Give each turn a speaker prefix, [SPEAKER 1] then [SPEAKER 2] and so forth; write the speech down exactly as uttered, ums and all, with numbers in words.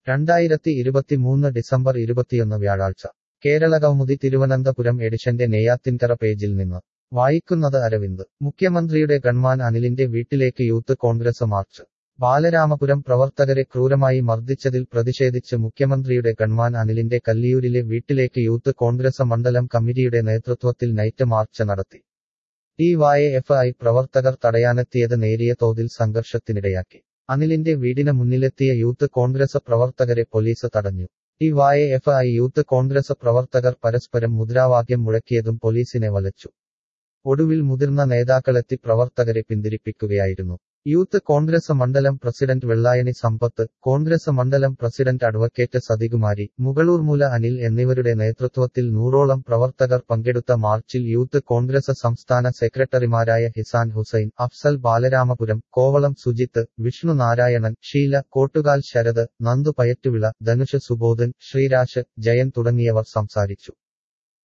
[SPEAKER 1] രണ്ടായിരത്തി ഇരുപത്തിമൂന്ന് ഡിസംബർ ഇരുപത്തിയൊന്ന് വ്യാഴാഴ്ച കേരളകൗമുദി തിരുവനന്തപുരം എഡിഷന്റെ നെയ്യാറ്റിൻകര പേജിൽ നിന്ന് വായിക്കുന്നത് അരവിന്ദ്. മുഖ്യമന്ത്രിയുടെ ഗൺമാൻ അനിലിന്റെ വീട്ടിലേക്ക് യൂത്ത് കോൺഗ്രസ് മാർച്ച്. ബാലരാമപുരം പ്രവർത്തകരെ ക്രൂരമായി മർദ്ദിച്ചതിൽ പ്രതിഷേധിച്ച് മുഖ്യമന്ത്രിയുടെ ഗൺമാൻ അനിലിന്റെ കല്ലിയൂരിലെ വീട്ടിലേക്ക് യൂത്ത് കോൺഗ്രസ് മണ്ഡലം കമ്മിറ്റിയുടെ നേതൃത്വത്തിൽ നൈറ്റ് മാർച്ച് നടത്തി. ഡി വൈ എഫ് ഐ പ്രവർത്തകർ തടയാനെത്തിയത് നേരിയ തോതിൽ സംഘർഷത്തിനിടയാക്കി. അനിലിന്റെ വീടിന് മുന്നിലെത്തിയ യൂത്ത് കോൺഗ്രസ് പ്രവർത്തകരെ പോലീസ് തടഞ്ഞു. D Y F I youth Congress പ്രവർത്തകർ പരസ്പരം മുദ്രാവാക്യം മുഴക്കിയതും പോലീസിനെ വലച്ചു. ഒടുവിൽ മുതിർന്ന നേതാക്കളെത്തി പ്രവർത്തകരെ പിന്തിരിപ്പിക്കുകയായിരുന്നു. യൂത്ത് കോൺഗ്രസ് മണ്ഡലം പ്രസിഡന്റ് വെള്ളായണി സമ്പത്ത്, കോൺഗ്രസ് മണ്ഡലം പ്രസിഡന്റ് അഡ്വക്കേറ്റ് സതികുമാരി, മുകളൂർമൂല അനിൽ എന്നിവരുടെ നേതൃത്വത്തിൽ നൂറോളം പ്രവർത്തകർ പങ്കെടുത്ത മാർച്ചിൽ യൂത്ത് കോൺഗ്രസ് സംസ്ഥാന സെക്രട്ടറിമാരായ ഹിസാൻ ഹുസൈൻ, അഫ്സൽ ബാലരാമപുരം, കോവളം സുജിത്ത്, വിഷ്ണു നാരായണൻ, ഷീല, കോട്ടുകാൽ ശരത്, നന്ദു പയറ്റുവിള, ധനുഷ് സുബോധൻ, ശ്രീരാജ്, ജയൻ തുടങ്ങിയവർ സംസാരിച്ചു.